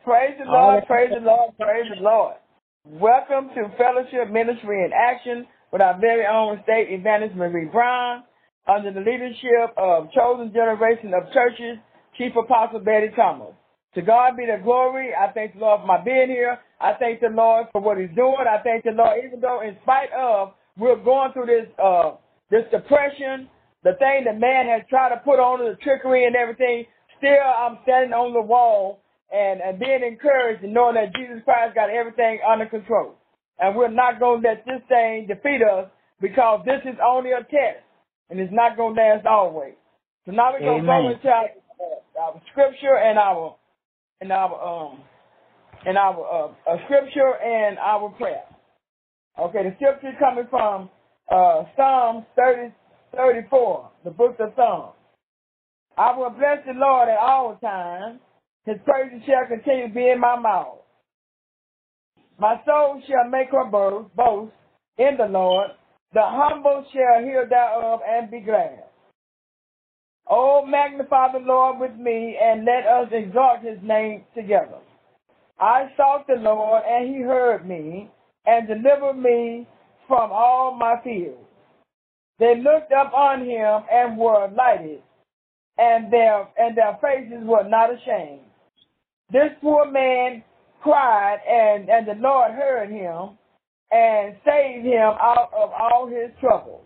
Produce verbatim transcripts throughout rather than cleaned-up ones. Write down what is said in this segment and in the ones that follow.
Praise the Lord, praise the Lord, praise the Lord. Welcome to Fellowship Ministry in Action with our very own state evangelist Marie Brown, under the leadership of Chosen Generation of Churches, Chief Apostle Betty Thomas. To God be the glory. I thank the Lord for my being here. I thank the Lord for what he's doing. I thank the Lord, even though in spite of we're going through this uh, this depression, the thing that man has tried to put on the trickery and everything, still I'm standing on the wall and, and being encouraged and knowing that Jesus Christ got everything under control. And we're not going to let this thing defeat us, because this is only a test, and it's not going to last always. So now we're going to go into our, uh, our scripture and our and our um and our uh, uh, scripture and our prayer. Okay, the scripture is coming from uh, Psalms thirty, thirty-four, the book of Psalms. I will bless the Lord at all times. His praises shall continue to be in my mouth. My soul shall make her boast in the Lord. The humble shall hear thereof and be glad. Oh, magnify the Lord with me, and let us exalt his name together. I sought the Lord, and he heard me, and delivered me from all my fears. They looked up on him and were lighted, and their and their faces were not ashamed. This poor man cried, and, and the Lord heard him and saved him out of all his troubles.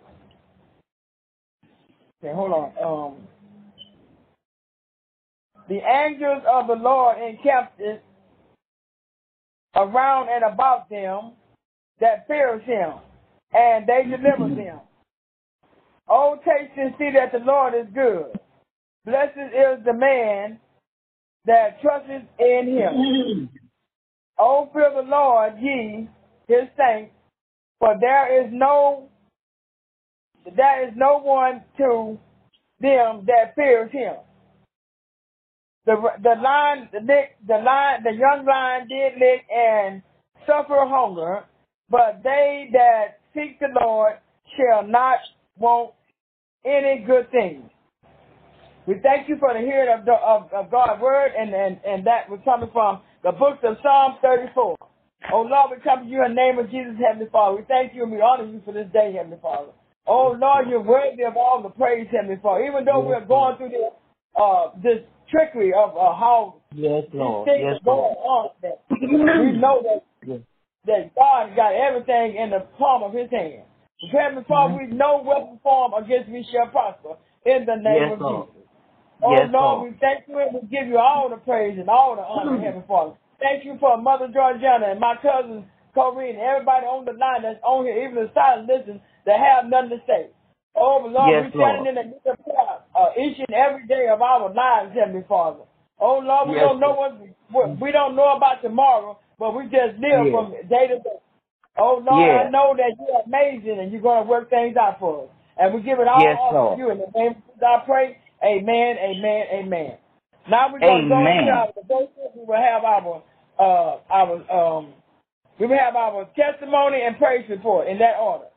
Okay, hold on. Um, the angels of the Lord encamped around and about them that fears him, and they deliver them. Oh, taste and see that the Lord is good. Blessed is the man that trusteth in him. Oh, fear the Lord, ye his saints, for there is no there is no one to them that fears him. The the lion the lick, the lion the young lion did lick and suffer hunger, but they that seek the Lord shall not want any good thing. We thank you for the hearing of, the, of, of God's word, and, and, and that was coming from the book of Psalms thirty-four. Oh, Lord, we come to you in the name of Jesus, Heavenly Father. We thank you and we honor you for this day, Heavenly Father. Oh, Lord, you're worthy of all the praise, Heavenly Father. Even though we're going through this, uh, this trickery of uh, how yes, Lord. these things yes, are going on, that we know that, yes. that God got everything in the palm of his hand. Heavenly Father, mm-hmm. we know weapon form against me shall prosper in the name yes, of Lord. Jesus. Oh, yes, Lord, Lord, we thank you and we give you all the praise and all the honor, Heavenly Father. Thank you for Mother Georgiana and my cousin Corrine, everybody on the line that's on here, even the silent listen, that have nothing to say. Oh, Lord, yes, we're standing Lord. in the need of prayer uh, each and every day of our lives, Heavenly Father. Oh, Lord, we yes, don't know what, what we don't know about tomorrow, but we just live yes. from day to day. Oh, Lord, yes. I know that you're amazing and you're going to work things out for us. And we give it all yes, off to you. In the name of Jesus, I pray. Amen, amen, amen. Now we're going to go into our devotion. We will have our, uh, our, um, we will have our testimony and praise report in that order.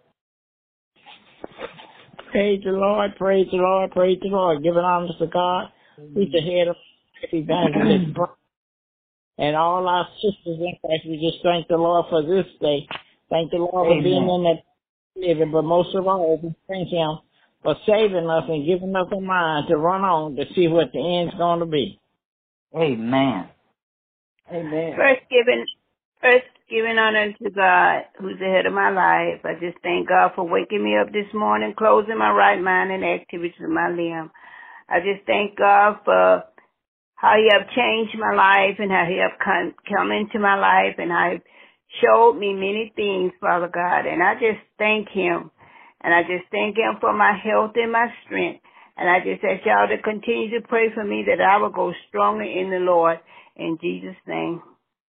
Praise the Lord, praise the Lord, praise the Lord. Giving honor to God, who's the head of Evangelist Brown. And all our sisters in Christ, we just thank the Lord for this day. Thank the Lord Amen. for being in that living, but most of all, we thank him for saving us and giving us a mind to run on to see what the end's going to be. Amen. Amen. First giving, first giving honor to God, who's the head of my life. I just thank God for waking me up this morning, closing my right mind and activities of my limb. I just thank God for how he have changed my life and how he have come, come into my life and how he showed me many things, Father God. And I just thank him. And I just thank him for my health and my strength. And I just ask y'all to continue to pray for me that I will go stronger in the Lord. In Jesus' name.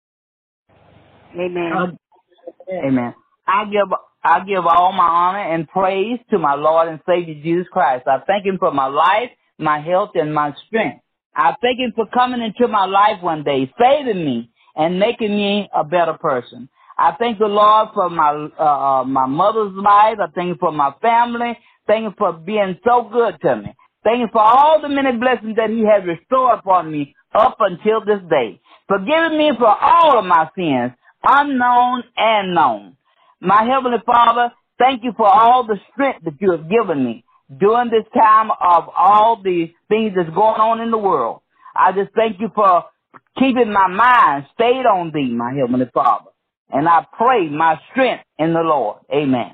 Amen. Uh, amen. I give I give all my honor and praise to my Lord and Savior Jesus Christ. I thank him for my life, my health, and my strength. I thank him for coming into my life one day, saving me and making me a better person. I thank the Lord for my uh, my mother's life. I thank him for my family. Thank him for being so good to me. Thank him for all the many blessings that he has restored upon me up until this day. forgiving me for all of my sins, unknown and known. My Heavenly Father, thank you for all the strength that you have given me during this time of all the things that's going on in the world. I just thank you for keeping my mind stayed on thee, my Heavenly Father. And I pray my strength in the Lord. Amen.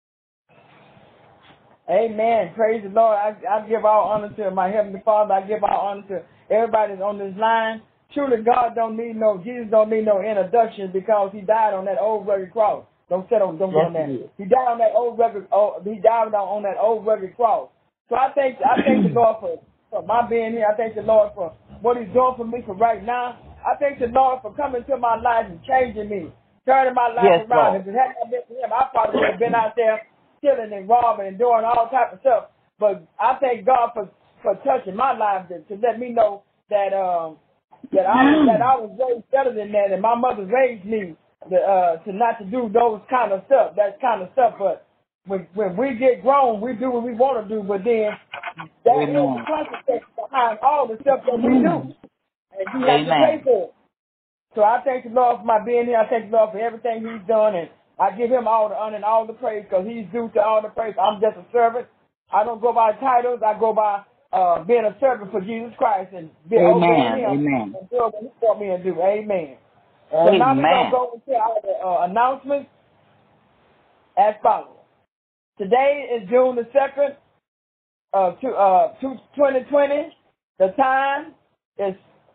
Amen. Praise the Lord. I, I give all honor to my Heavenly Father. I give all honor to everybody that's on this line. Truly, God don't need no, Jesus don't need no introduction because he died on that old rugged cross. Don't sit on, don't get on that. He died on that old rugged, oh, he died on, on that old rugged cross. So I thank, I thank the Lord for, for my being here. I thank the Lord for what he's doing for me for right now. I thank the Lord for coming to my life and changing me, turning my life yes, around. Lord. If it hadn't been for him, I probably would have been out there killing and robbing and doing all type of stuff. But I thank God for, for touching my life to, to let me know that um that I was, that I was raised better than that, and my mother raised me to, uh, to not to do those kind of stuff, that kind of stuff. But when when we get grown, we do what we want to do. But then that is the consequence behind all the stuff that we do, and you have to pay for it. So I thank the Lord for my being here. I thank the Lord for everything he's done, and I give him all the honor and all the praise because he's due to all the praise. I'm just a servant. I don't go by titles. I go by uh, being a servant for Jesus Christ and being obedient to him Amen. and doing what he taught me to do. Amen. So Amen. now we're going to go into our uh, announcements as follows. Today is June the second, uh, to, uh, twenty twenty. The time is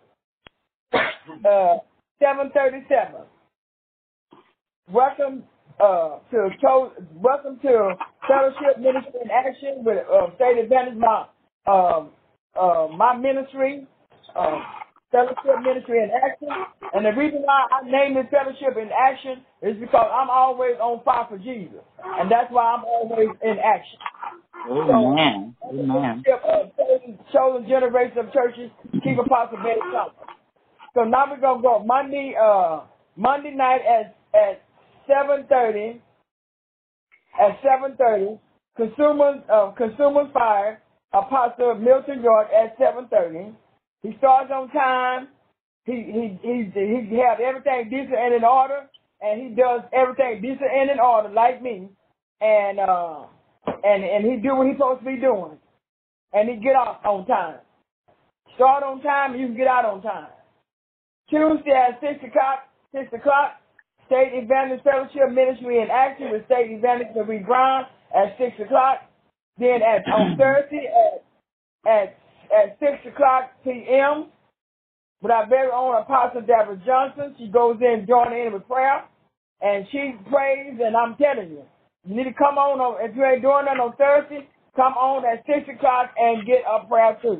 uh, seven thirty-seven. Welcome uh, to welcome to Fellowship Ministry in Action with uh, State Advantage, my uh, uh, my ministry, uh, Fellowship Ministry in Action. And the reason why I named it Fellowship in Action is because I'm always on fire for Jesus, and that's why I'm always in action. Amen. So, Amen. uh, chosen, chosen generation of churches keep Apostle Betty Thomas. So now we're gonna go Monday, uh, Monday night at at seven thirty. At seven thirty, Consumers uh, Consumers Fire, Apostle Milton York at seven thirty. He starts on time. He he he he has everything decent and in order, and he does everything decent and in order like me, and uh and and he do what he's supposed to be doing, and he get off on time. Start on time, and you can get out on time. Tuesday at six o'clock. Six o'clock. State Evangelist Fellowship Ministry in Action with State Evangelist Marie Brown at six o'clock. Then at on Thursday at at at six o'clock p m with our very own Apostle Deborah Johnson. She goes in, join in with prayer, and she prays. And I'm telling you, you need to come on, on if you ain't doing that on Thursday. Come on at six o'clock and get a prayer too.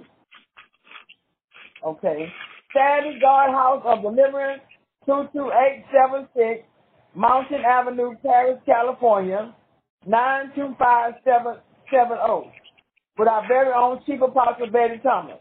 Okay. Saturday, God House of Deliverance. two two eight seven six Mountain Avenue, Paris, California, nine two five seven seven zero, with our very own Chief Apostle Betty Thomas.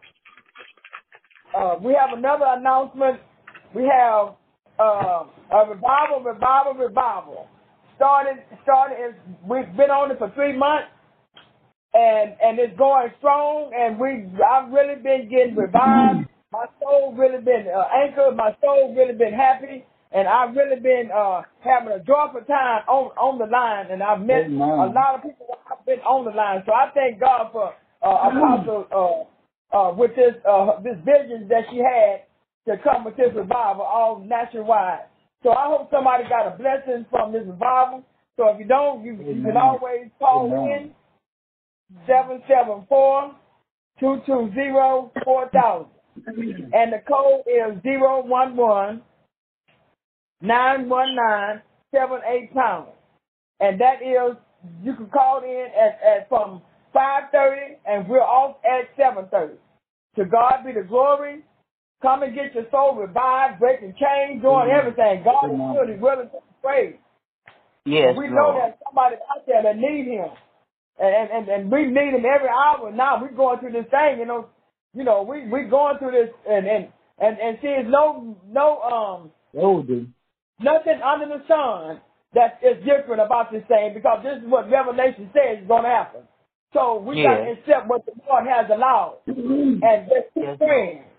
Uh, we have another announcement. We have uh, a revival, revival, revival. Started, started. Is, we've been on it for three months, and and it's going strong. And we, I've really been getting revived. My soul really been uh, anchored. My soul really been happy, and I've really been uh, having a joyful time on on the line. And I've met Amen. a lot of people that have been on the line. So I thank God for uh, Apostle uh, uh, with this uh, this vision that she had to come with this revival all nationwide. So I hope somebody got a blessing from this revival. So if you don't, you, you can always call Amen. in seven seven four, two two zero, four thousand. And the code is zero one one, nine one nine, seven eight pounds. And that is, you can call in at, at from five thirty, and we're off at seven thirty. To God be the glory. Come and get your soul revived, breaking chains, doing everything. God is good. He's willing to praise. Yes, we know Lord. there's somebody out there that need him. And, and, and we need him every hour. Now we're going through this thing, you know. You know, we we going through this, and and and, and see, there's no no um oh, dude. nothing under the sun that is different about this thing, because this is what Revelation says is going to happen. So we yeah. got to accept what the Lord has allowed, and just keep yes. praying.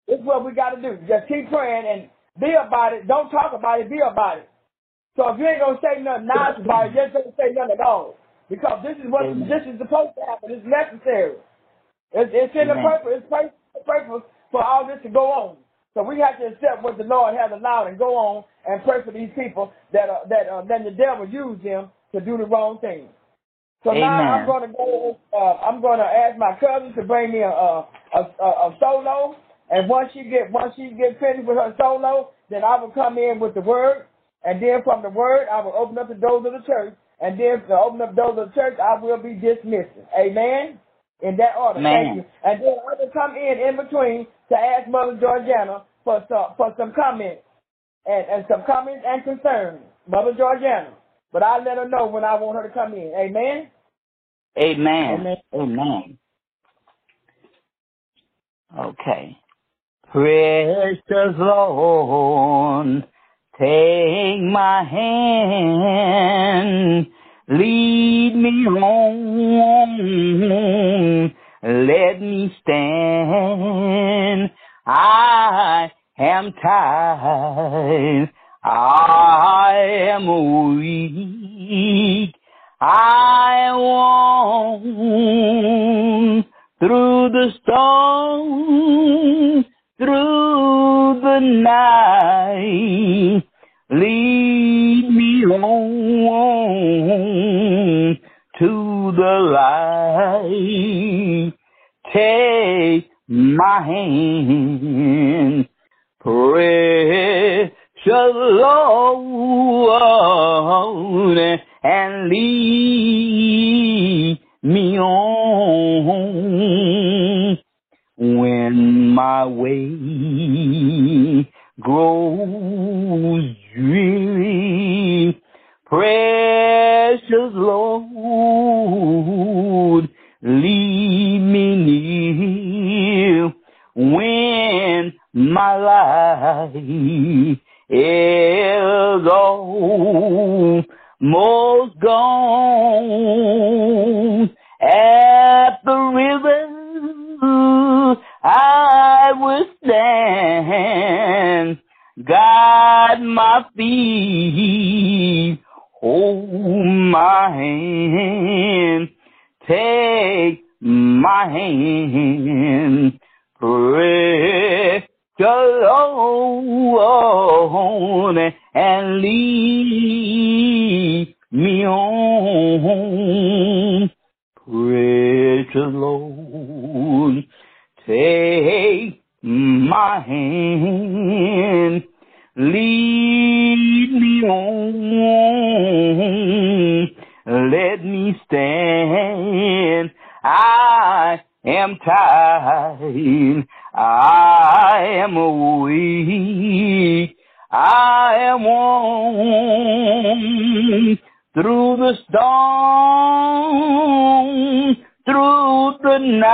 This is what we got to do. Just keep praying and be about it. Don't talk about it. Be about it. So if you ain't gonna say nothing nice about it, just don't say nothing at all. Because this is what Amen. This is supposed to happen. It's necessary. It's, it's in Amen. the purpose. It's the purpose for all this to go on. So we have to accept what the Lord has allowed and go on and pray for these people that uh, that uh, then the devil used them to do the wrong thing. So Amen. now I'm going to go. Uh, I'm going to ask my cousin to bring me a a, a a solo, and once she get once she get finished with her solo, then I will come in with the word, and then from the word I will open up the doors of the church, and then to open up the doors of the church I will be dismissing. Amen. In that order, Amen. Thank you. And then I will come in in between to ask Mother Georgiana for some for some comments and, and some comments and concerns, Mother Georgiana. But I'll let her know when I want her to come in. Amen? Amen. Amen. Amen. Okay. Precious Lord, take my hand, lead me home, let me stand. I am tired, I am weak, I want through the storm, through the night, lead me on to the light. Take my hand, precious Lord, and lead me on when my way grows dreary. Precious Lord, lead me near when my life is almost gone. At the river I will stand, guide my feet, hold my hand, take my hand, precious Lord, and lead me on. Precious Lord, take my hand, lead me on, let me stand. I am tired, I am weak, I am worn through the storm, through the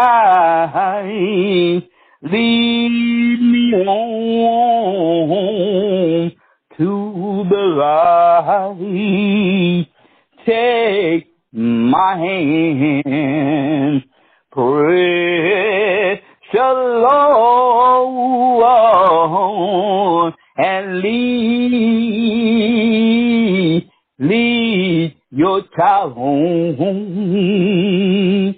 night. Lead me on to the light. Take my hand, precious Lord, and lead, lead your child home.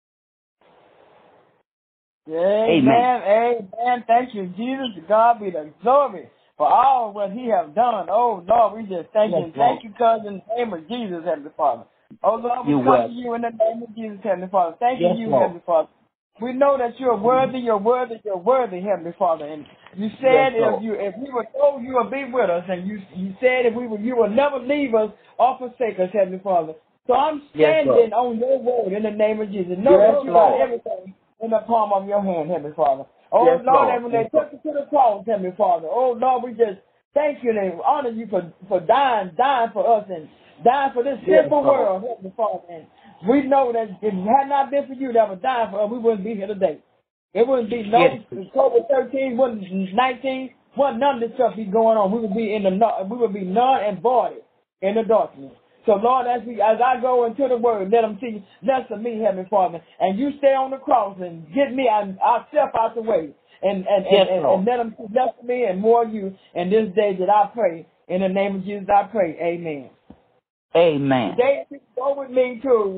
Amen. Amen. Amen. Thank you, Jesus. To God be the glory for all what he has done. Oh, Lord, we just thank yes, you. Thank you, cousin, in the name of Jesus, Heavenly Father. Oh, Lord, we you come will. to you in the name of Jesus, Heavenly Father. Thank yes, you, Lord. Heavenly Father. We know that you're worthy, you're worthy, you're worthy, Heavenly Father. And you said yes, if you if we were told you would be with us, and you you said if we were you will never leave us or forsake us, Heavenly Father. So I'm standing yes, on your word in the name of Jesus. Know yes, that you got everything in the palm of your hand, Heavenly Father. Oh, yes, Lord, and when they took you to the cross, Heavenly Father, oh, Lord, we just thank you and honor you for, for dying, dying for us and dying for this yes, sinful Lord. world, Heavenly Father. And we know that if it had not been for you that was dying for us, we wouldn't be here today. It wouldn't be no yes. COVID thirteen, wouldn't nineteen, wouldn't none of this stuff be going on. We would be in the we would be none and voided in the darkness. So, Lord, as we as I go into the word, let them see less of me, Heavenly Father. And you stay on the cross and get me, I, I'll step out the way. and, and, Yes, and, and, and let them bless me and more of you in this day that I pray. In the name of Jesus, I pray. Amen. Amen. Today, go with me to,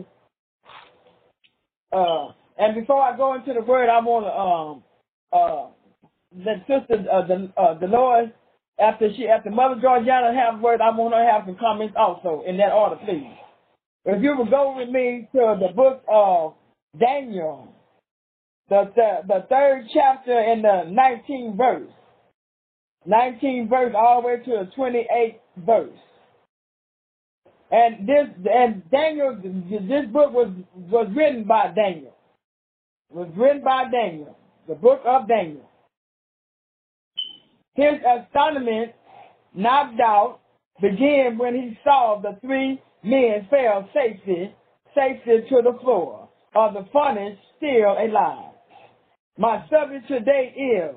uh, and before I go into the word, I want to, um, uh, let Sister uh, the uh, Dolores, after she, after Mother Georgiana have word, I want her to have some comments also in that order, please. If you would go with me to the book of Daniel, the the, the third chapter in the nineteenth verse, nineteenth verse all the way to the twenty-eighth verse. And this and Daniel, this book was was written by Daniel. Was written by Daniel, the book of Daniel. His astonishment, knocked out, began when he saw the three men fell safely, safely to the floor of the furnace, still alive. My subject today is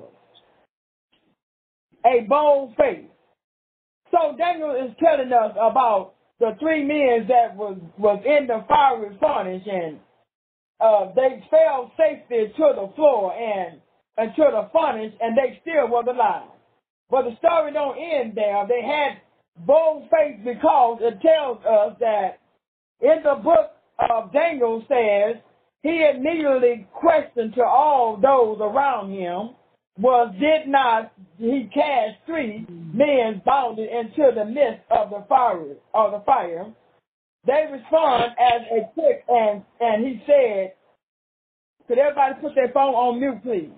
a bold faith. So Daniel is telling us about the three men that was, was in the fiery furnace, and uh, they fell safely to the floor and, and to the furnace, and they still were alive. But the story don't end there. They had bold faith because it tells us that in the book of Daniel says he immediately questioned to all those around him was did not he cast three men bounded into the midst of the fire of the fire. They respond as a quick and and he said, could everybody put their phone on mute, please?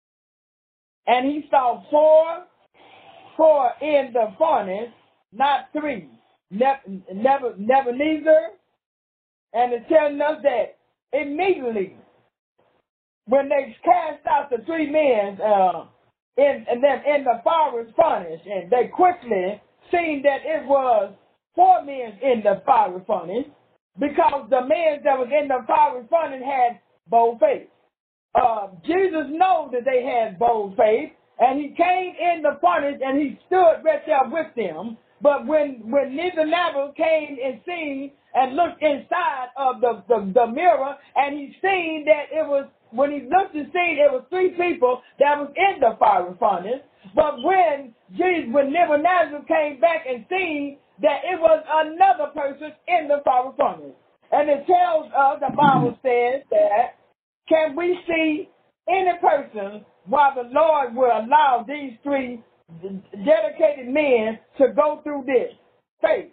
And he saw four four in the furnace, not three. Never, never, never neither. And it's telling us that immediately when they cast out the three men uh, in, and them in the fiery furnace, and they quickly seen that it was four men in the fiery furnace, because the men that was in the fiery furnace had bold faith. Uh, Jesus knew that they had bold faith, and he came in the furnace and he stood right there with them. But when when Nebuchadnezzar came and seen and looked inside of the, the, the mirror, and he seen that it was, when he looked and seen it was three people that was in the fiery furnace. But when Jesus, when Nebuchadnezzar came back and seen that it was another person in the fiery furnace. And it tells us, the Bible says that, can we see any person while the Lord will allow these three dedicated men to go through this? Faith.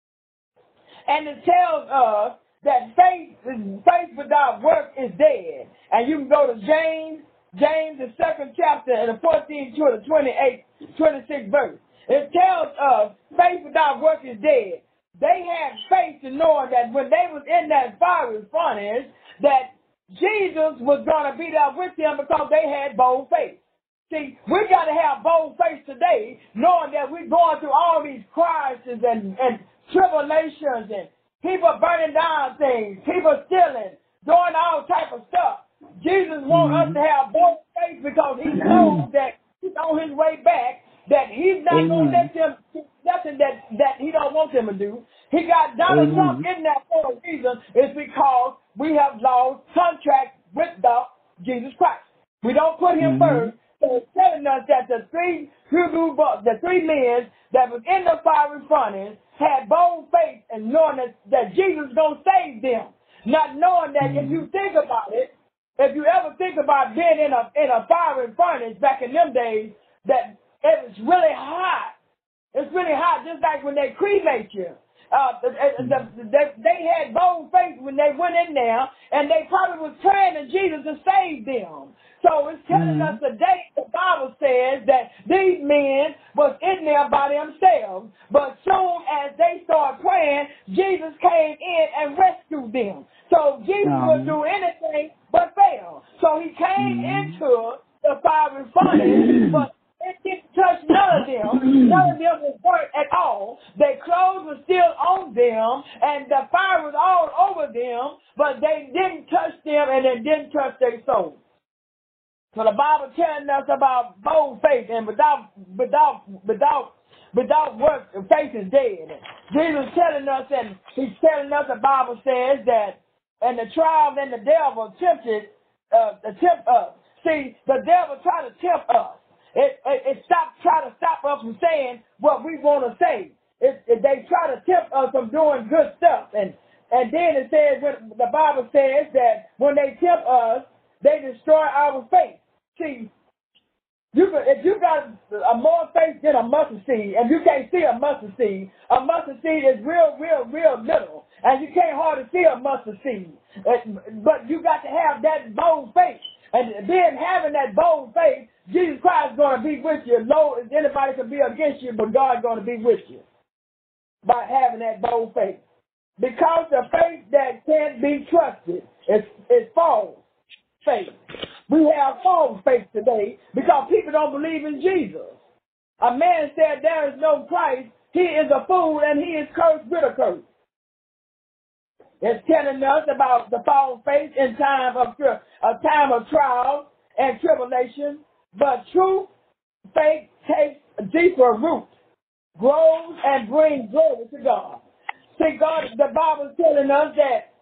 And it tells us that faith, faith without work is dead. And you can go to James, James, the second chapter, and the fourteenth to the twenty-eighth, twenty-sixth verse. It tells us faith without work is dead. They had faith in knowing that when they was in that fiery furnace, that Jesus was going to be there with them because they had bold faith. See, we got to have bold faith today, knowing that we're going through all these crises and, and tribulations and people burning down things, people stealing, doing all type of stuff. Jesus wants us to have bold faith because he knows that he's on his way back, that he's not going to let them do nothing that, that he don't want them to do. He got Donald Trump in there for a reason. It's because we have lost contract with the Jesus Christ. We don't put him mm-hmm. first. So it's telling us that the three Hebrew, the three men that was in the fiery furnace had bold faith and knowing that, that Jesus is going to save them. Not knowing that if you think about it, if you ever think about being in a in a fiery furnace back in them days, that it was really hot. It's really hot, just like when they cremate you. Uh, the, the, the, they had bold faith when they went in there, and they probably was praying to Jesus to save them. So it's telling mm-hmm. us today, the Bible says that these men was in there by themselves, but soon as they started praying, Jesus came in and rescued them. So Jesus um. would do anything but fail. So he came mm-hmm. into the fiery furnace, but it didn't touch none of them. None of them was burnt at all. Their clothes were still on them, and the fire was all over them, but they didn't touch them, and it didn't touch their soul. So the Bible telling us about bold faith, and without without without without work, faith is dead. Jesus telling us, and he's telling us, the Bible says that, and the trial and the devil tempted uh, tempt us. See, the devil try to tempt us. It, it, it stop, try to stop us from saying what we want to say. It, it, they try to tempt us from doing good stuff. And, and then it says, when the Bible says that when they tempt us, they destroy our faith. See, you can, if you got a more faith than a mustard seed, and you can't see a mustard seed, a mustard seed is real, real, real little, and you can't hardly see a mustard seed. But you got to have that bold faith. And then having that bold faith, Jesus Christ is going to be with you. Lord, anybody can be against you, but God is going to be with you by having that bold faith. Because the faith that can't be trusted is, is false faith. We have false faith today because people don't believe in Jesus. A man said there is no Christ. He is a fool and he is cursed with a curse. It's telling us about the false faith in time of a time of trial and tribulation. But true faith takes a deeper root, grows and brings glory to God. See, God, the Bible is telling us that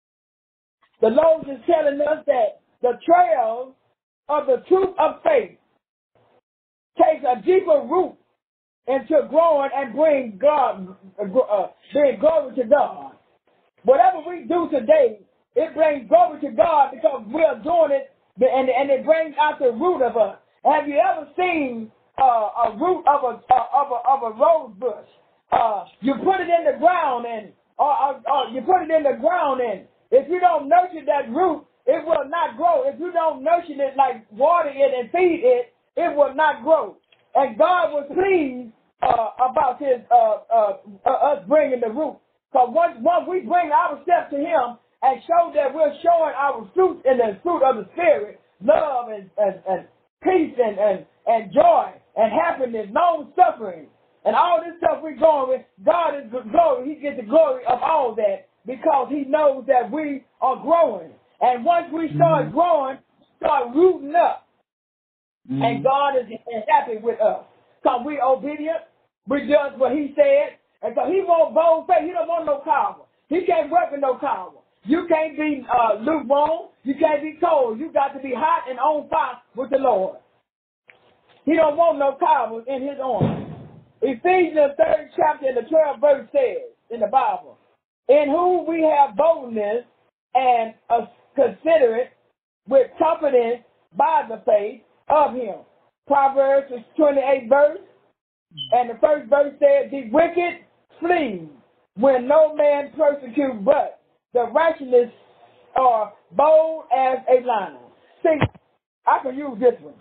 the Lord is telling us that the trail of the truth of faith takes a deeper root into growing and bring God, uh, bring glory to God. Whatever we do today, it brings glory to God because we are doing it, and, and it brings out the root of us. Have you ever seen uh, a root of a uh, of a of a rose bush? Uh, you put it in the ground, and or, or, or you put it in the ground, and if you don't nurture that root, it will not grow. If you don't nurture it, like water it and feed it, it will not grow. And God was pleased uh, about his uh, uh, uh, us bringing the root. Because once, once we bring ourselves to him and show that we're showing our fruit in the fruit of the Spirit, love and, and, and peace and, and, and joy and happiness, long suffering, and all this stuff we're going with, God is the glory. He gets the glory of all that because he knows that we are growing. And once we start mm-hmm. growing, start rooting up, mm-hmm. and God is happy with us. Because we're obedient, we do what he said, and so he wants bold faith. He don't want no power. He can't work with no power. You can't be uh, lukewarm. You can't be cold. You got to be hot and on fire with the Lord. He don't want no power in his arm. Ephesians third chapter and the twelfth verse says in the Bible, in whom we have boldness and uh, consider it with confidence by the faith of him. Proverbs twenty-eight verse, and the first verse says, the wicked flee when no man persecute, but the righteousness are bold as a lion. See, I can use this one.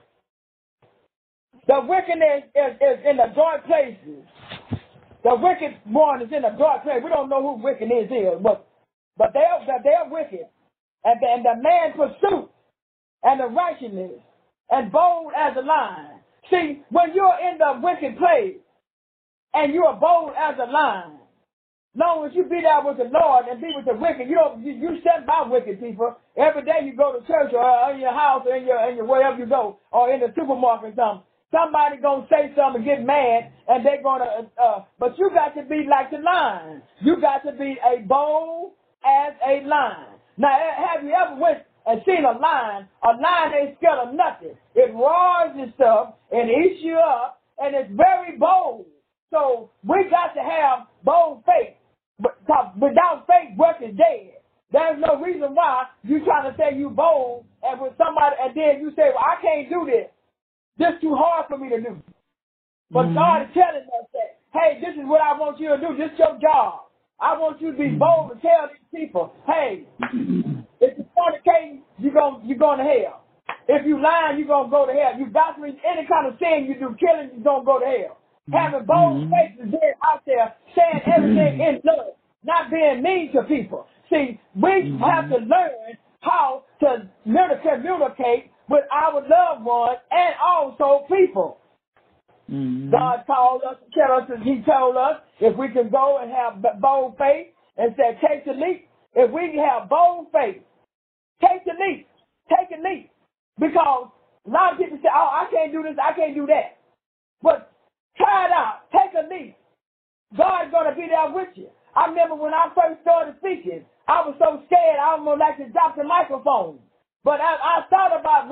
The wickedness is, is in the dark places. The wicked one is in the dark place. We don't know who wickedness is, but but they're they're wicked. And the, and the man pursuit and the righteousness and bold as a lion. See, when you're in the wicked place and you are bold as a lion, long as you be there with the Lord and be with the wicked, you don't you, you stand by wicked people. Every day you go to church or in your house or in your in your wherever you go or in the supermarket or something. Somebody gonna say something and get mad, and they're gonna. Uh, but you got to be like the lion. You got to be a bold as a lion. Now, have you ever went and seen a lion? A lion ain't scared of nothing. It roars and stuff and eats you up, and it's very bold. So we got to have bold faith. But without faith, work is dead. There's no reason why you trying to say you bold, and with somebody, and then you say, "Well, I can't do this. This is too hard for me to do." But mm-hmm. God is telling us that, hey, this is what I want you to do. This is your job. I want you to be bold to tell these people, hey, if you're fornicating, you're going you're going to hell. If you lying, you're going to go to hell. You blasphemy, any kind of sin you do, killing, you're going to go to hell. Having bold mm-hmm. faith is being out there, saying everything in love, not being mean to people. See, we mm-hmm. have to learn how to communicate with our loved ones and also people. Mm-hmm. God called us to tell us, he told us, if we can go and have bold faith and say, take the leap. If we can have bold faith, take the leap. Take a leap. Because a lot of people say, oh, I can't do this, I can't do that. But try it out. Take a leap. God's going to be there with you. I remember when I first started speaking, I was so scared I almost like to drop the microphone. But I, I thought about what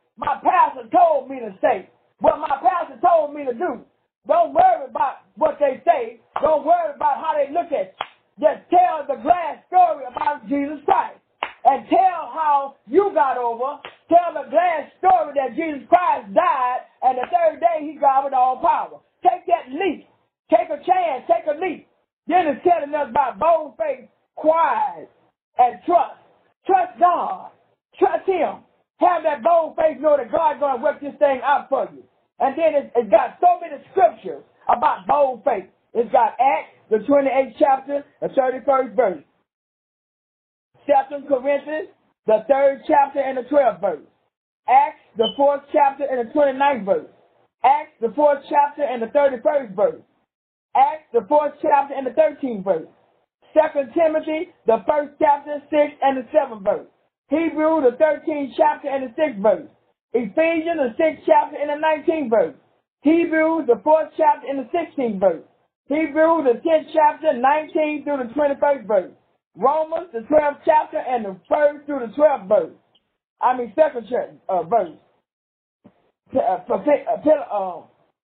my pastor told me to say, what my pastor told me to do. Don't worry about what they say. Don't worry about how they look at you. Just tell the glass story about Jesus Christ. And tell how you got over. Tell the glass story that Jesus Christ died, and the third day he got with all power. Take that leap. Take a chance. Take a leap. Then it's telling us about bold faith, quiet, and trust. Trust God. Trust him. Have that bold faith, know that God's going to work this thing out for you. And then it's, it's got so many scriptures about bold faith. It's got Acts, the twenty-eighth chapter, the thirty-first verse. Second Corinthians, the third chapter and the twelfth verse. Acts, the fourth chapter and the twenty-ninth verse. Acts, the fourth chapter and the thirty-first verse. Acts, the fourth chapter and the thirteenth verse. Second Timothy, the first chapter, sixth and the seventh verse. Hebrews, the thirteenth chapter and the sixth verse. Ephesians, the sixth chapter and the nineteenth verse. Hebrews, the fourth chapter and the sixteenth verse. Hebrews, the tenth chapter, nineteenth through the twenty-first verse. Romans, the twelfth chapter and the first through the twelfth verse. I mean, second uh, verse. Uh, uh,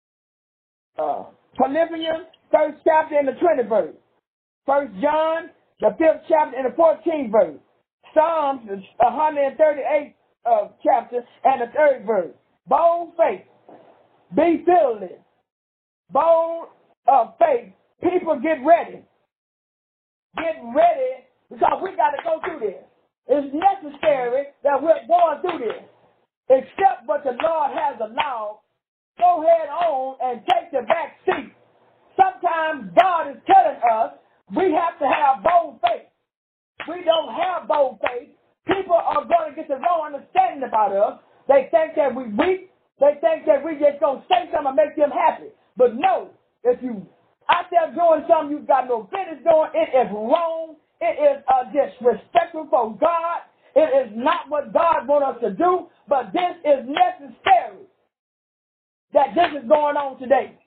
uh, Philippians, first chapter and the twentieth verse. First John, the fifth chapter and the fourteenth verse. Psalms, the one hundred thirty-eighth uh, chapter and the third verse. Bold faith, be fearless. Bold uh, faith, people get ready. Get ready, because we got to go through this. It's necessary that we're going through this. Accept what the Lord has allowed. Go ahead on and take the back seat. Sometimes God is telling us we have to have bold faith. We don't have bold faith. People are going to get the wrong understanding about us. They think that we're weak. They think that we just going to say something and make them happy. But no, if you out there doing something you've got no business doing, it is wrong. It is uh, disrespectful for God. It is not what God wants us to do, but this is necessary that this is going on today.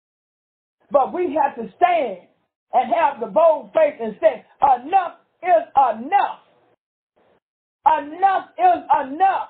But we have to stand and have the bold faith and say, enough is enough. Enough is enough.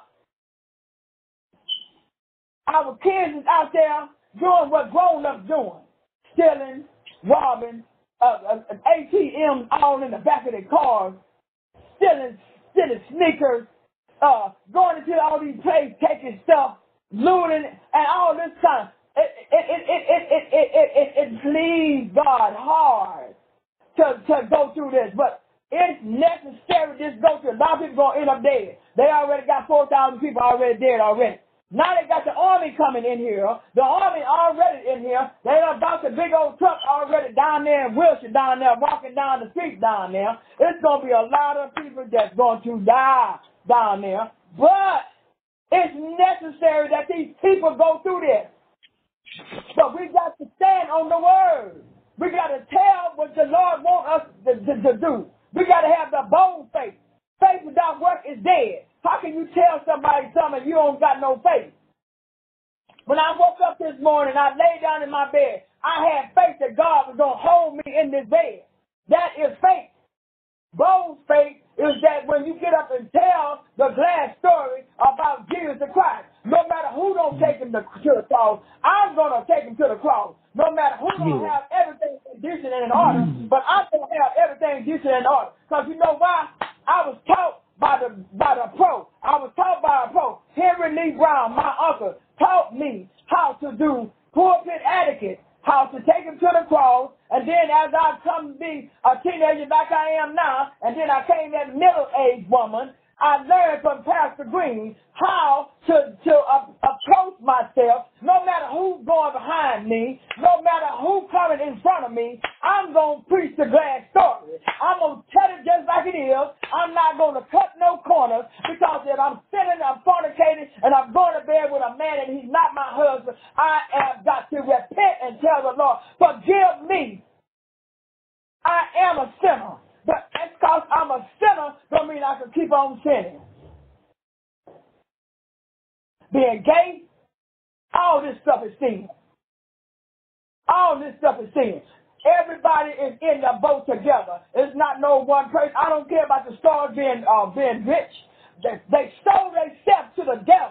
Our kids is out there doing what grown-ups doing. Stealing, robbing, uh, uh, A T Ms all in the back of their cars, stealing, stealing sneakers, uh, going into all these places, taking stuff, looting, and all this kind of. It it it it it it it it, it, it pleases God hard to to go through this, but it's necessary this go through. A lot of people gonna end up dead. They already got four thousand people already dead already. Now they got the army coming in here. The army already in here. They done bought the big old truck already down there in Wilshire, down there, walking down the street down there. It's going to be a lot of people that's going to die down there. But it's necessary that these people go through this. But we got to stand on the word. We got to tell what the Lord wants us to, to, to do. We got to have the bold faith. Faith without work is dead. How can you tell somebody something you don't got no faith? When I woke up this morning, I lay down in my bed. I had faith that God was going to hold me in this bed. That is faith. Bold faith is that when you get up and tell the glad story about Jesus Christ, no matter who don't take him to, to the cross, I'm going to take him to the cross. No matter who don't have everything decent and in order, but I'm going to have everything decent and in order. Because you know why? I was taught by the by the pro. I was taught by a pro. Henry Lee Brown, my uncle, taught me how to do pulpit etiquette, how to take him to the cross, and then as I come to be a teenager like I am now, and then I came as a middle-aged woman, I learned from Pastor Green how to, to uh, approach myself, no matter who's going behind me, no matter who's coming in front of me, I'm going to preach the glad story. I'm going to tell it just like it is. I'm not going to cut no corners, because if I'm sinning, I'm fornicating, and I'm going to bed with a man and he's not my husband, I have got to repent and tell the Lord, forgive me. I am a sinner. But that's because I'm a sinner don't mean I can keep on sinning. Being gay, all this stuff is sin. All this stuff is sin. Everybody is in the boat together. It's not no one person. I don't care about the stars being uh, being rich. They, they sold themselves to the devil.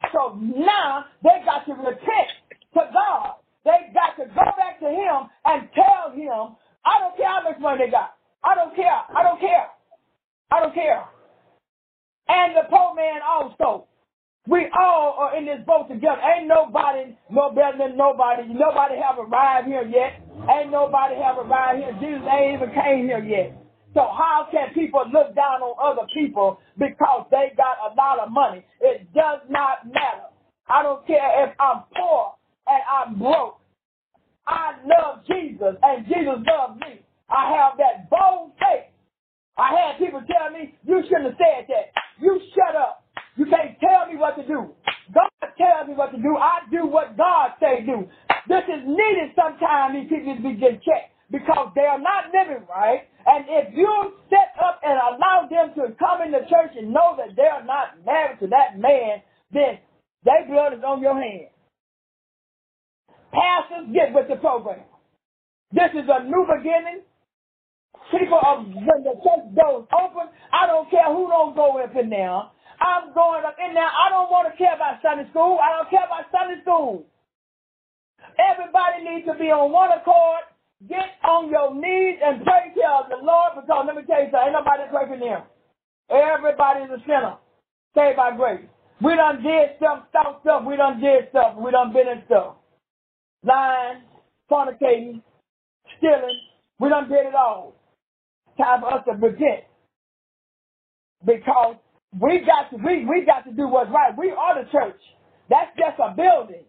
So now they got to repent to God. They got to go back to him and tell him, I don't care how much money they got. I don't care. I don't care. I don't care. And the poor man also. We all are in this boat together. Ain't nobody no better than nobody. Nobody have arrived here yet. Ain't nobody have arrived here. Jesus ain't even came here yet. So how can people look down on other people because they got a lot of money? It does not matter. I don't care if I'm poor and I'm broke. I love Jesus and Jesus loves me. I have that bold faith. I had people tell me, you shouldn't have said that. You shut up. You can't tell me what to do. God tells me what to do. I do what God say do. This is needed sometimes these people to be get checked because they are not living right. And if you set up and allow them to come in the church and know that they are not married to that man, then their blood is on your hands. Pastors, get with the program. This is a new beginning. People are, when the church doors open, I don't care who don't go up in there. I'm going up in there. I don't want to care about Sunday school. I don't care about Sunday school. Everybody needs to be on one accord. Get on your knees and pray to the Lord, because let me tell you something, ain't nobody pray for them. Everybody's a sinner. Saved by grace. We done did stuff, thought stuff, we done did stuff, we done been in stuff. Lying, fornicating, stealing, we done did it all. Time for us to repent. Because we got to we, we got to do what's right. We are the church. That's just a building.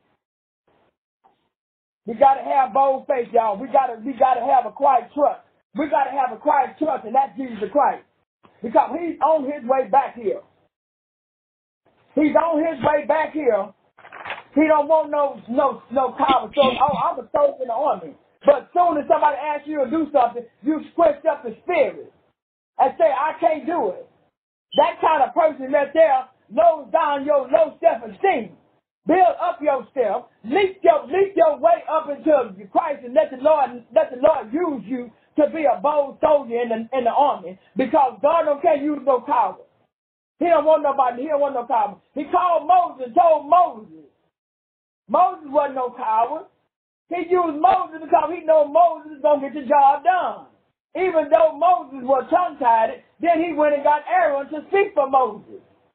We gotta have bold faith, y'all. We gotta we gotta have a quiet trust. We gotta have a quiet trust, and that's Jesus Christ. Because he's on his way back here. He's on his way back here. He don't want no no no power. So oh, I'm a soldier in the army. But soon as somebody asks you to do something, you squish up the spirit and say, I can't do it. That kind of person right there lowers down your low self-esteem. Build up yourself. Leap your, leap your way up into Christ and let the Lord let the Lord use you to be a bold soldier in the, in the army. Because God don't care you no coward. He don't want nobody. He don't want no coward. He called Moses and told Moses. Moses wasn't no coward. He used Moses because he knew Moses was going to get the job done. Even though Moses was tongue-tied, then he went and got Aaron to speak for Moses.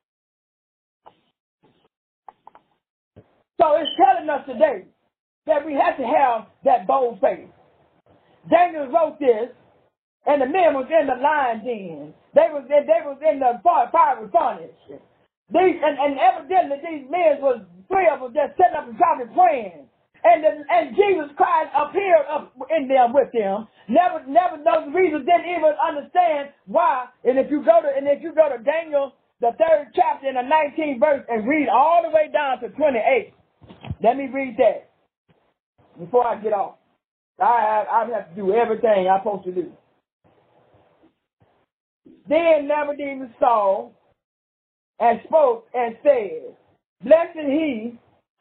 So it's telling us today that we have to have that bold faith. Daniel wrote this, and the men was in the lion den. They was in, they was in the fiery furnace. These and, and evidently these men was three of them just sitting up and probably praying. And the, and Jesus Christ appeared up in them with them. Never, never those reasons didn't even understand why. And if you go to, and if you go to Daniel, the third chapter in the nineteenth verse, and read all the way down to twenty-eight. Let me read that before I get off. I, I, I have to do everything I'm supposed to do. Then Nebuchadnezzar saw and spoke and said, blessed he,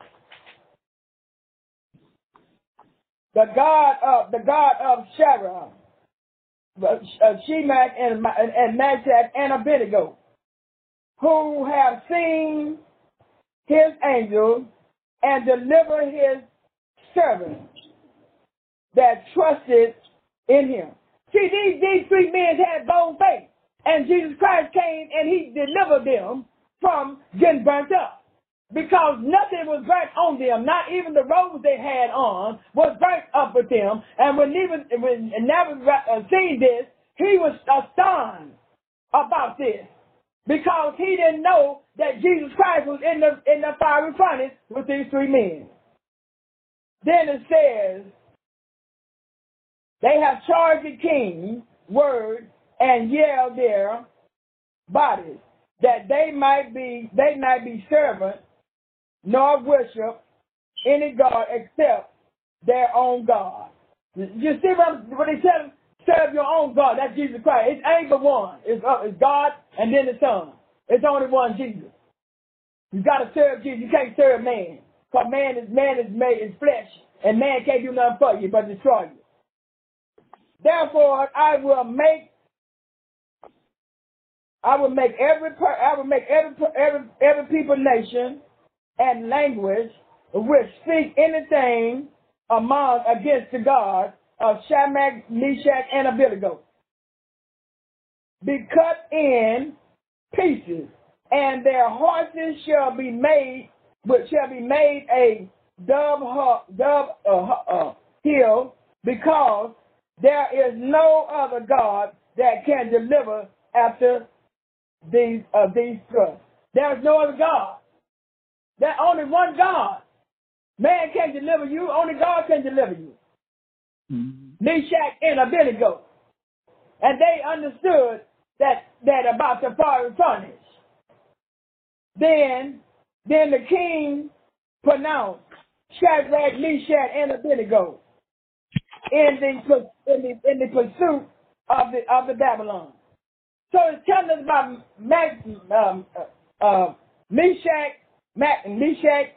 the God of the God of Shadrach, uh, Shemach and, and Meshach and Abednego, who have seen his angel and delivered his servants that trusted in him. See, these, these three men had bold faith, and Jesus Christ came and he delivered them from getting burnt up. Because nothing was burnt on them, not even the robes they had on was burnt up with them. And when even when Nebuchadnezzar seen this, he was astonished about this, because he didn't know that Jesus Christ was in the in the fiery furnace with these three men. Then it says, they have charged the king word and yelled their bodies that they might be they might be servants, nor worship any God except their own God. You see what, what they tell them? Serve your own God. That's Jesus Christ. It ain't but one. It's, uh, it's God and then the Son. It's only one Jesus. You got to serve Jesus. You can't serve man. Because man is man is made in flesh, and man can't do nothing for you but destroy you. Therefore, I will make I will make every I will make every every every people nation and language which speak anything among against the God of Shadrach, Meshach, and Abednego be cut in pieces, and their horses shall be made, which shall be made a dove, dove uh, uh, hill, because there is no other God that can deliver after these uh, these trusts. There is no other God. There's only one God. Man can't deliver you. Only God can deliver you. Mm-hmm. Meshach and Abednego. And they understood that, that about the fiery furnace. Then, then the king pronounced Shadrach, Meshach, and Abednego in the, in the, in the pursuit of the, of the Babylon. So it's telling us about Mac, um, uh, uh, Meshach, Mac, Meshach,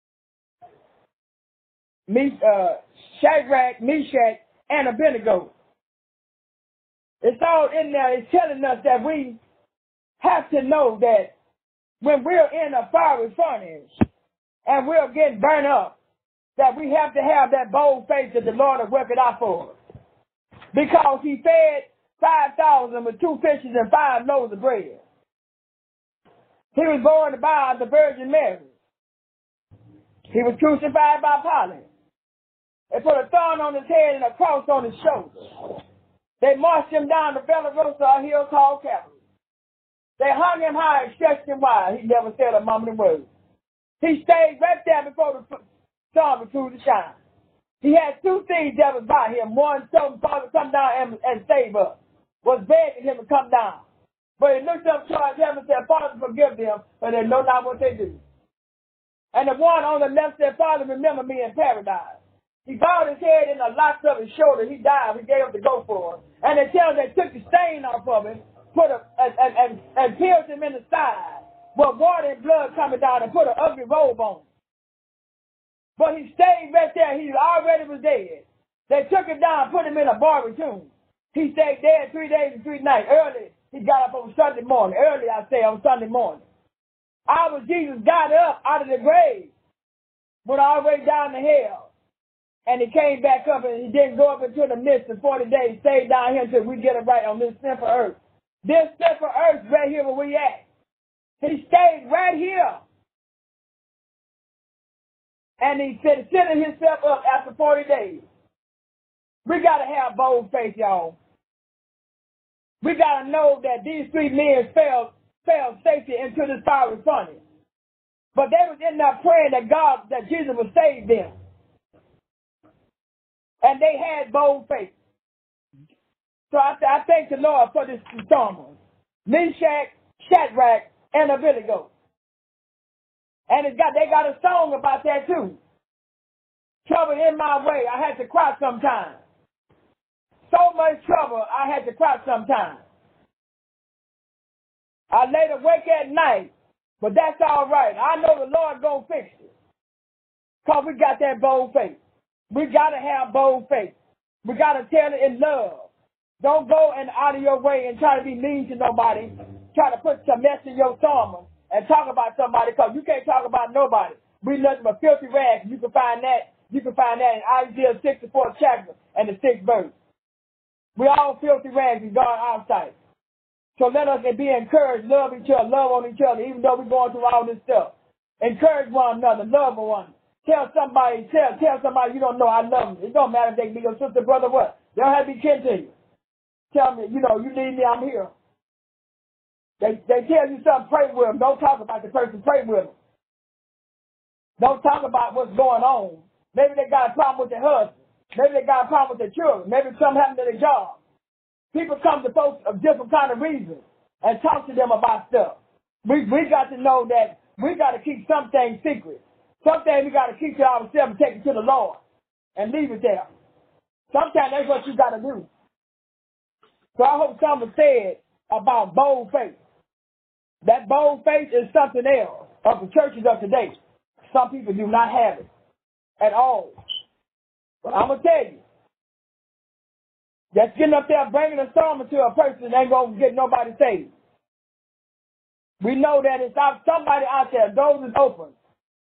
Me, uh, Shadrach, Meshach, and Abednego. It's all in there. It's telling us that we have to know that when we're in a fiery furnace and we're getting burned up, that we have to have that bold faith that the Lord will work it out for us. Because he fed five thousand with two fishes and five loaves of bread. He was born by the Virgin Mary. He was crucified by Pilate. They put a thorn on his head and a cross on his shoulder. They marched him down the Dolorosa, a hill called Calvary. They hung him high and stretched him wide. He never said a mumbling word. He stayed right there before the sun refused to shine. He had two things that was by him. One told him, Father, come down and, and save us. Was begging him to come down. But he looked up towards heaven and said, Father, forgive them, but they know not what they do. And the one on the left said, Father, remember me in paradise. He bowed his head and the locks of his shoulder. He died. We gave him to go for him. And they tell him they took the stain off of him, put a, and, and, and, and pierced him in the side, with water and blood coming down, and put an ugly robe on him. But he stayed right there. He already was dead. They took him down, put him in a barbed tomb. He stayed dead three days and three nights. Early, he got up on Sunday morning. Early, I say, on Sunday morning. Our Jesus got up out of the grave, went all the way down to hell. And he came back up, and he didn't go up into the midst of forty days, stayed down here until we get it right on this sinful earth. This sinful earth right here where we at. He stayed right here. And he said, setting himself up after forty days. We got to have bold faith, y'all. We got to know that these three men fell, fell safely into this fiery furnace. But they was in there praying that God, that Jesus would save them. And they had bold faith. So I, I thank the Lord for this sermon. Meshach, Shadrach, and Abednego. And it's got, they got a song about that too. Trouble in my way, I had to cry sometimes. So much trouble, I had to cry sometimes. I laid awake at night, but that's all right. I know the Lord gonna fix it. Because we got that bold faith. We got to have bold faith. We got to tell it in love. Don't go and out of your way and try to be mean to nobody. Try to put some mess in your sermon and talk about somebody, because you can't talk about nobody. We nothing but filthy rags. You can find that. You can find that in Isaiah sixty-fourth chapter and the sixth verse. We all filthy rags in God's eyesight. So let us be encouraged, love each other, love on each other, even though we're going through all this stuff. Encourage one another, love one. Tell somebody, tell tell somebody you don't know I love them. It don't matter if they be your sister, brother, what. They don't have to be kin to you. Tell me, you know, you need me, I'm here. They they tell you something, pray with them. Don't talk about the person, pray with them. Don't talk about what's going on. Maybe they got a problem with their husband. Maybe they got a problem with their children. Maybe something happened to their job. People come to folks of different kind of reasons and talk to them about stuff. We we got to know that we got to keep some things secret. Sometimes we got to keep to ourselves and take it to the Lord and leave it there. Sometimes that's what you got to do. So I hope someone said about bold faith. That bold faith is something else of the churches of today. Some people do not have it at all. But I'm going to tell you, just getting up there bringing a sermon to a person ain't going to get nobody saved. We know that it's out, somebody out there, doors is open.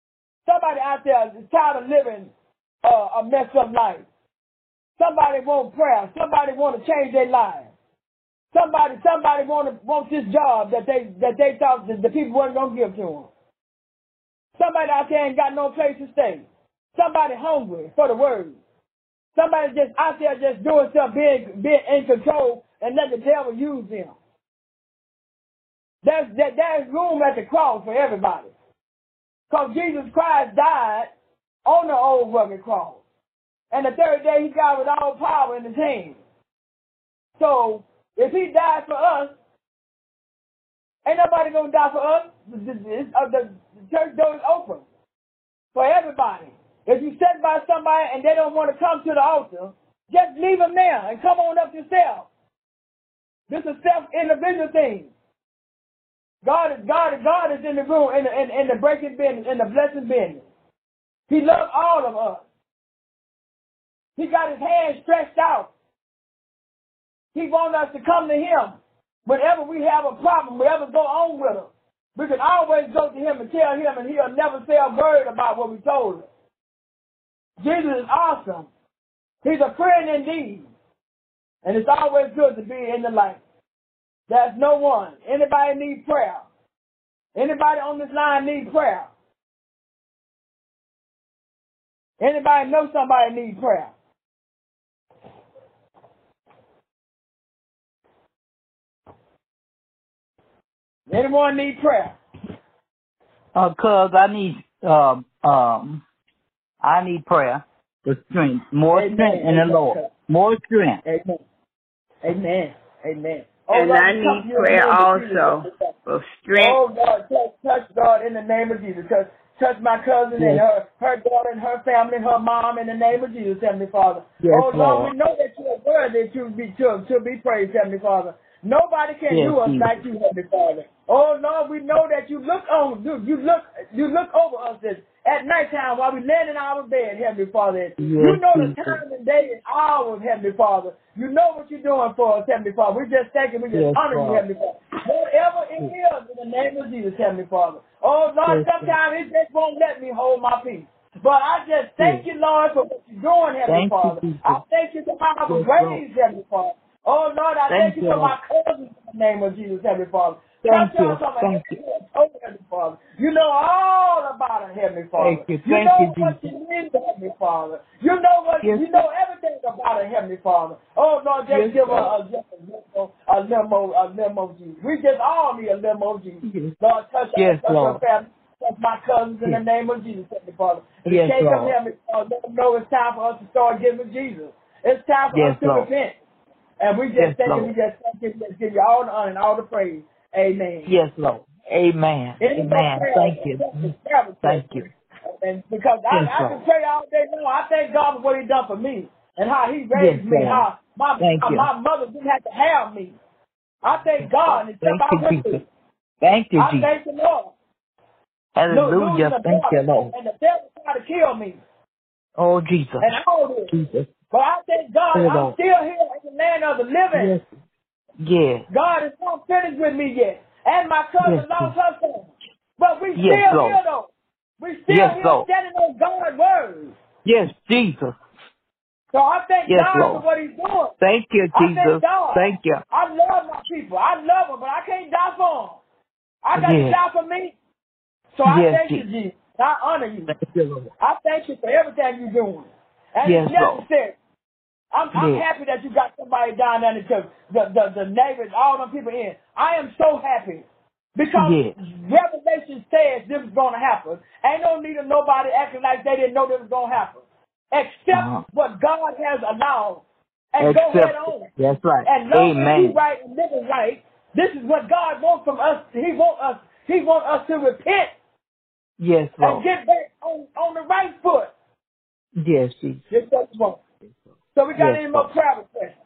Somebody out there is tired of living uh, a messed up life. Somebody want prayer. Somebody want to change their life. Somebody, somebody want to want this job that they that they thought that the people weren't gonna give to them. Somebody out there ain't got no place to stay. Somebody hungry for the word. Somebody just out there just doing stuff, being being in control, and let the devil use them. There's there, there's room at the cross for everybody, because Jesus Christ died on the old rugged cross. And the third day he died with all power in his hand. So if he died for us, ain't nobody gonna die for us. The, the, the, the church door is open for everybody. If you sit by somebody and they don't want to come to the altar, just leave them there and come on up yourself. This is a self-individual thing. God is God is God is in the room in the, in, in the breaking business, in the blessing business. He loves all of us. He got his hand stretched out. He wants us to come to him. Whenever we have a problem, whatever go on with us, we can always go to him and tell him, and he'll never say a word about what we told him. Jesus is awesome. He's a friend indeed. And it's always good to be in the light. There's no one. Anybody need prayer? Anybody on this line need prayer? Anybody know somebody need prayer? Anyone need prayer? Uh, cause I need, um, um, I need prayer for strength, more Amen. strength in the Lord, more strength. Amen. Amen. Amen. Oh, And Lord, I we come need to you in prayer the name of also Jesus. for strength. Oh, God, touch, touch, God, in the name of Jesus. Touch, touch my cousin Yes. and her, her daughter and her family and her mom in the name of Jesus, Heavenly Father. Yes, oh, Lord, Lord. we know that you are worthy to be, to, to be praised, Heavenly Father. Nobody can Yes, do us Jesus. like you, Heavenly Father. Oh, Lord, we know that you look on, you, you look, you look over us this, at nighttime while we laying in our bed, Heavenly Father. Yes, you know the Jesus. time and day and hours, Heavenly Father. You know what you're doing for us, Heavenly Father. We just thank you. We just Yes, honor you, Lord. Heavenly Father. Whatever it is, in the name of Jesus, Heavenly Father. Oh, Lord, Yes, sometimes it just won't let me hold my peace. But I just thank Yes. you, Lord, for what you're doing, Heavenly Thank you, Father. Jesus. I thank you for my Yes, praise, Heavenly Father. Oh, Lord, I thank, Thank you for you, my cousins in the name of Jesus, Heavenly Father. Thank Touch you. us on my Thank you. Oh, Heavenly Father. You know all about it, Heavenly Father. Thank you. You Thank know you, what Jesus. you need, Heavenly Father. You know what Yes. you know everything about it, Heavenly Father. Oh, Lord, just Yes, give us Lord. a, just a limo, a limo, a limo, Jesus. We just all need a limo, Jesus. Yes. Lord, touch Yes, us, touch Lord. your family. Touch my cousins in the Yes. name of Jesus, Heavenly Father. Yes, Take them, Lord. Heavenly Father. Let them know it's time for us to start giving Jesus. It's time for Yes, us to Lord. repent. And we Yes, just thank you, Lord. we just thank you, we just give you all the honor and all the praise. Amen. Yes, Lord. Amen. Any more Amen. prayer? Thank you. Thank you. And because I, Yes, I can Lord. pray all day long. I thank God for what He done for me and how He raised Yes, me. Lord. How my Thank how you. my mother didn't have to have me. I thank God and Thank step I you, went Jesus. through. Thank you, I Jesus. thank the Lord. Hallelujah. Losing a Thank you, daughter, Lord. and the devil tried to kill me Oh, Jesus. and all this. Jesus. But I thank God Oh, I'm Lord. still here in the land of the living. Yes. Yes. God is not finished with me yet. And my cousin Yes, lost her son. But we Yes, still Lord. here though. We still Yes, here Lord. standing on God's word. Yes, Jesus. So I thank Yes, God Lord. for what He's doing. Thank you, I Jesus. thank God. Thank you. I love my people. I love them, but I can't die for them. I got to Yes. die for me. So I Yes, thank you, Jesus. Jesus. I honor you. Thank you, Lord. I thank you for everything you're doing. And Yes, it's Lord. necessary. I'm, I'm Yes. happy that you got somebody down there, the, the, the, the neighbors, all them people in. I am so happy. Because Yes. Revelation says this is going to happen. Ain't no need of nobody acting like they didn't know this was going to happen. Accept Uh-huh. what God has allowed and Accept go head on. That's right. And long as Amen. you right and living right, this is what God wants from us. He want us. He want us to repent Yes, and Lord. get back on, on the right foot. Yes, Jesus. Just what you want. So we got Yes, any more Lord. prayer requests?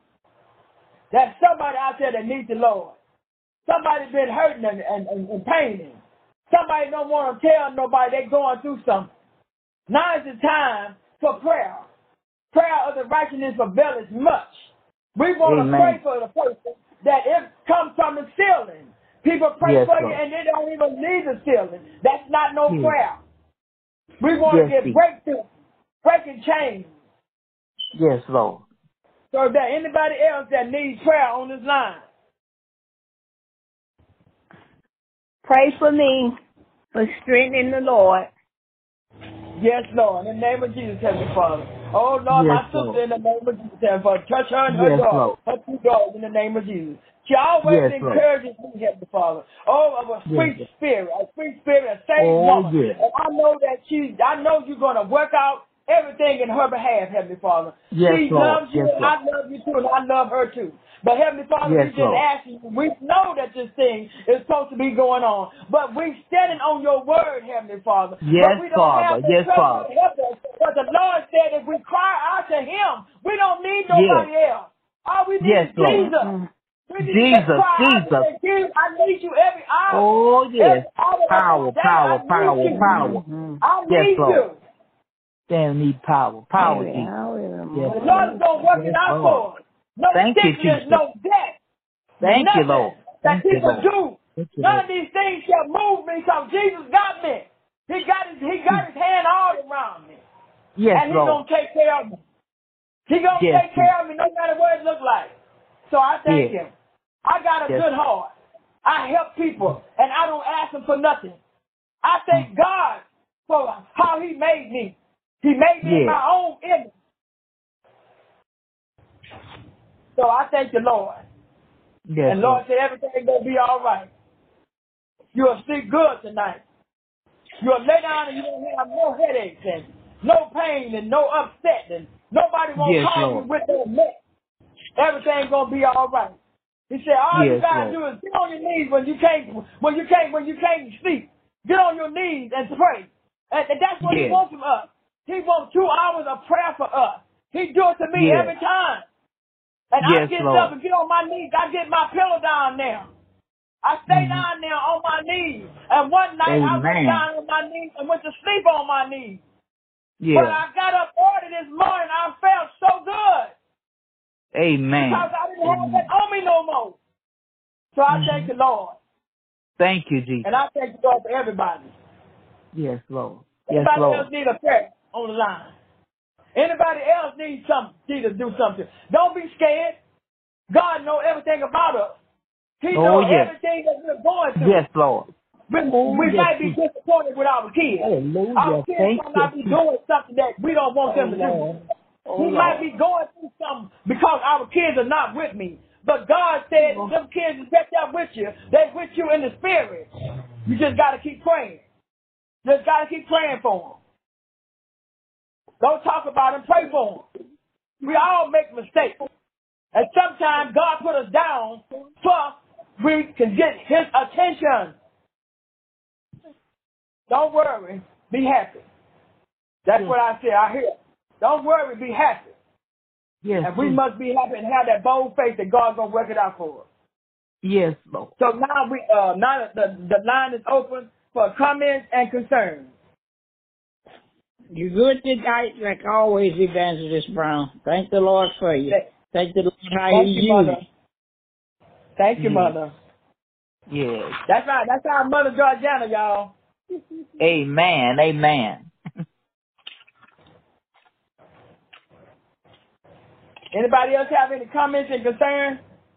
There's somebody out there that needs the Lord. Somebody's been hurting and, and, and, and paining. Somebody don't want to tell nobody they're going through something. Now is the time for prayer. Prayer of the righteousness availeth much. We want to Amen. pray for the person that it comes from the ceiling. People pray Yes, for you Lord. and they don't even need the ceiling. That's not no Yes. prayer. We want Yes, to get Jesus. breakthrough, breaking chains. Yes, Lord. So is there anybody else that needs prayer on this line? Pray for me for strength in the Lord. Yes, Lord. In the name of Jesus, Heavenly Father. Oh, Lord, Yes, my sister, Lord. in the name of Jesus, Heavenly Father. Touch her and her Yes, daughter, Lord. her two daughters, in the name of Jesus. She always Yes, Lord. encourages me, Heavenly Father. Oh, of a sweet Yes. spirit, a sweet spirit, a saved Oh, woman. yes. And I know that she, I know you're going to work out everything in her behalf, Heavenly Father. Yes, She Lord. loves you, Yes, and Lord. I love you too, and I love her too. But Heavenly Father, Yes, we just Lord. ask you, we know that this thing is supposed to be going on, but we standing on your word, Heavenly Father. Yes, but we don't Father. have the Yes, strength Father. to help us. But the Lord said if we cry out to him, we don't need Yes. nobody else. All we need Yes, is Lord. Jesus. We need to Jesus, cry out and Jesus. say, Jesus, I need you every hour. Oh, yes. Every hour Power, of the day, power, I need power, you. power. I Yes, need Lord. you. They need power. Power, Every Jesus. hour of the Yes, The morning. Lord is going to work it Yes, out Lord. for us. No Thank you, sickness, Jesus. no death. Thank you, nothing Lord. that Thank you, people Lord. do. Thank you, None Lord. of these things shall move me because Jesus got me. He got his he got his hand all around me. Yes, and he's Lord. gonna take care of me. He's gonna Yes, take care of me no matter what it looks like. So I thank Yes. him. I got a Yes. good heart. I help people and I don't ask them for nothing. I thank God for how he made me. He made me in Yes. my own image. So I thank the Lord. Yes, And Lord Lord. said everything gonna be all right. You'll sleep good tonight. You'll lay down and you won't have no headaches and no pain and no upset and nobody won't Yes, call Lord. you with no mess. Everything's gonna be all right. He said all you Yes, gotta Lord. do is get on your knees when you can't when you can't when you can't sleep. Get on your knees and pray. And, and that's what he Yes. wants from us. He wants two hours of prayer for us. He do it to me Yes. every time. And Yes, I get Lord. up and get on my knees. I get my pillow down there. I stay Mhm. down there on my knees. And one night I went Amen. down on my knees and went to sleep on my knees. But Yeah. I got up early this morning. I felt so good. Amen. Because I didn't have that on me no more. So I thank the Lord. Thank you, Jesus. And I thank the Lord for everybody. Yes, Lord. Yes, Anybody Lord. else need a prayer on the line? Anybody else need something, need to do something? Don't be scared. God knows everything about us. He Oh, knows yes. everything that we're going through. Yes, Lord. We, Oh, we yes, might be Jesus. disappointed with our kids. Hallelujah. Our kids Thank might not you, be doing something that we don't want them to do. Oh, We might be going through something because our kids are not with me. But God said, them kids is right there with you. They're with you in the spirit. You just got to keep praying. Just got to keep praying for them. Don't talk about them. Pray for them. We all make mistakes. And sometimes God put us down so we can get his attention. Don't worry. Be happy. That's what I say. I hear. Don't worry. Be happy. Yes. And we Jesus. must be happy and have that bold faith that God's going to work it out for us. Yes, Lord. So now we uh now the, the line is open for comments and concerns. You good tonight, like always, Evangelist Brown. Thank the Lord for you. Thank the Lord how Thank he you, used Mother. you. Thank you, Yes. Mother. Yes. That's right. That's our Mother Georgiana, y'all. Amen. Amen. Anybody else have any comments and concerns?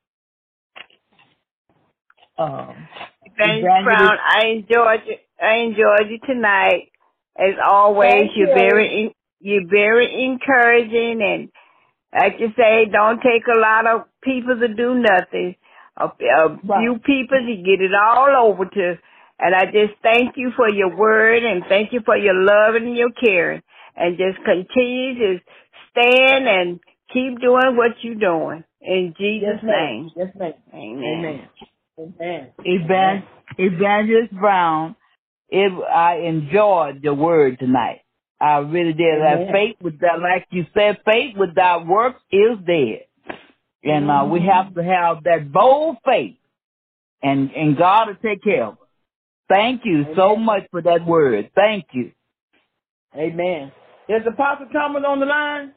Um, Thanks, Evangelist- Brown. I enjoyed you. I enjoyed you tonight. As always, Thank you're you. very, en- you're very encouraging, and like you say, don't take a lot of people to do nothing. A, a Right. few people to get it all over to. And I just thank you for your word, and thank you for your love and your caring, and just continue to stand and keep doing what you're doing. In Jesus' Yes, ma'am. name, Yes, ma'am. amen. Amen. Amen. Evan- Evangelist Brown, it, I enjoyed the word tonight. I really did. Amen. That faith without, like you said, faith without works is dead. And uh, we have to have that bold faith, and, and God will take care of us. Thank you Amen. so much for that word. Thank you. Amen. Is Apostle Thomas on the line?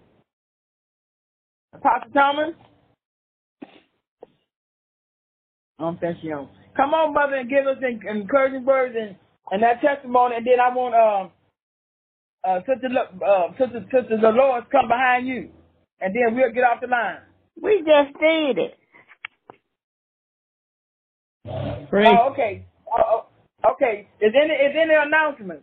Apostle Thomas? I don't think she on. Come on, mother, and give us en- encouraging words and, and that testimony, and then I want um uh sister uh sister sister Dolores come behind you, and then we'll get off the line. We just did it. Praise. Oh, okay. Oh, oh, okay. Is any is any announcement?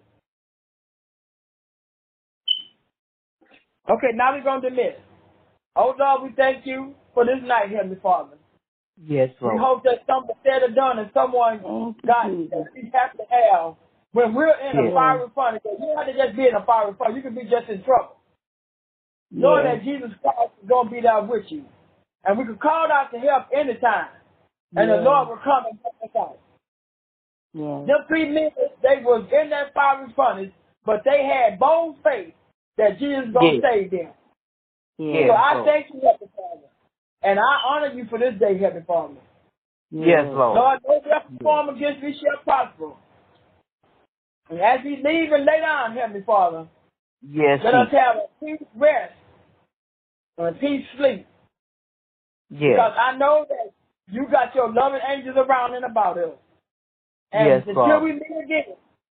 Okay, now we're going to dismiss. Oh, Lord, we thank you for this night, Heavenly Father. Yes, Lord. We hope that something said or done and someone got that we have to have when we're in yes. a fiery furnace. You don't have to just be in a fiery furnace. You can be just in trouble. Yes. Knowing that Jesus Christ is going to be there with you. And we can call out to help anytime. And yes. the Lord will come and help us out. Yes. Them three men, they was in that fiery furnace, but they had bold faith that Jesus is going to yes. save them. Yes. So I thank you, Heavenly Father. And I honor you for this day, Heavenly Father. Yes, Lord. Lord, no weapon formed against me shall prosper. And as we leave and lay down, Heavenly Father, yes, let us have a peace rest and a peace sleep. Yes. Because I know that you got your loving angels around and about us. And yes, until Lord. we meet again,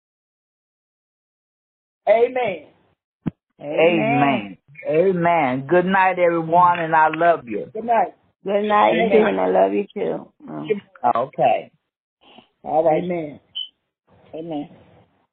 amen. Amen. Amen. Good night, everyone, and I love you. Good night. Good night, too, and I love you too. Okay. All right, man. Amen.